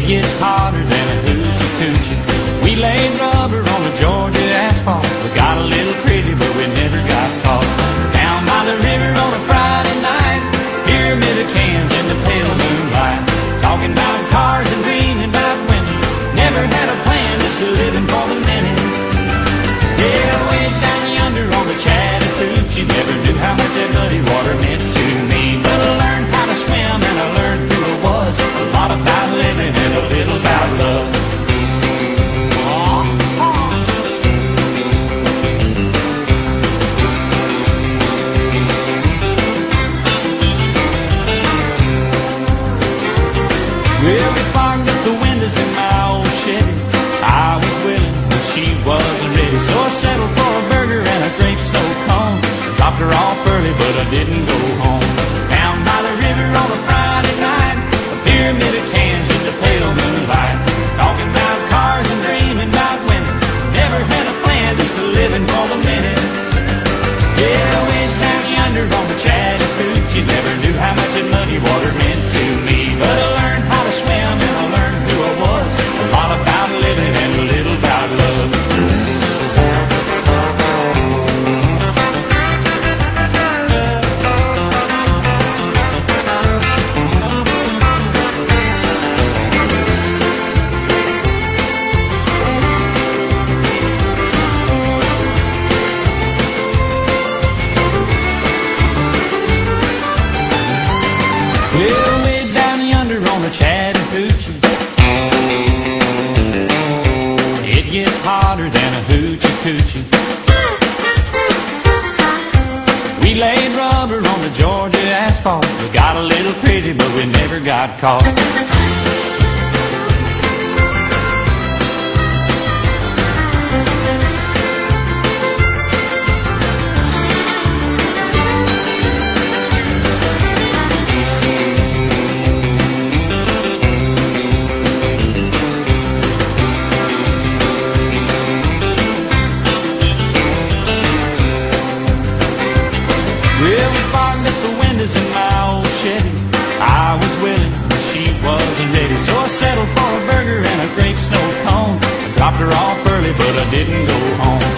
gets hotter than a hoochie coochie. We laid rubber on the Georgia asphalt. We got a little crazy, but we never got caught. Down by the river on a Friday night, pyramid of cans in the pale moonlight, talking about cars and dreaming about women. Never had a plan, just living for the minute. Yeah, way down yonder on the Chattahoochee, never knew how much that muddy water meant to me. But I learned how to swim and I learned who I was. A lot about living and a little about love. Well, we fogged up the windows in my old Chevy. I was willing, but she wasn't ready. So I settled for a burger and a grape snow cone. Dropped her off early, but I didn't go home. Down by the river on a Friday night, a pyramid of cans in the pale moonlight, talking about cars and dreaming about women. Never had a plan, just living for the minute. Yeah, I went down yonder on the Chattahoochee, never knew how much that muddy water meant to me. But I learned how to swim and I learned who I was. A lot about living and a little about love. Well, way down yonder on the Chattahoochee, it gets hotter than a hoochie coochie. We laid rubber on the Georgia asphalt. We got a little crazy, but we never got caught. Well, we fogged up the windows in my old Chevy. I was willing, but she wasn't ready. So I settled for a burger and a grape snow cone. I dropped her off early, but I didn't go home.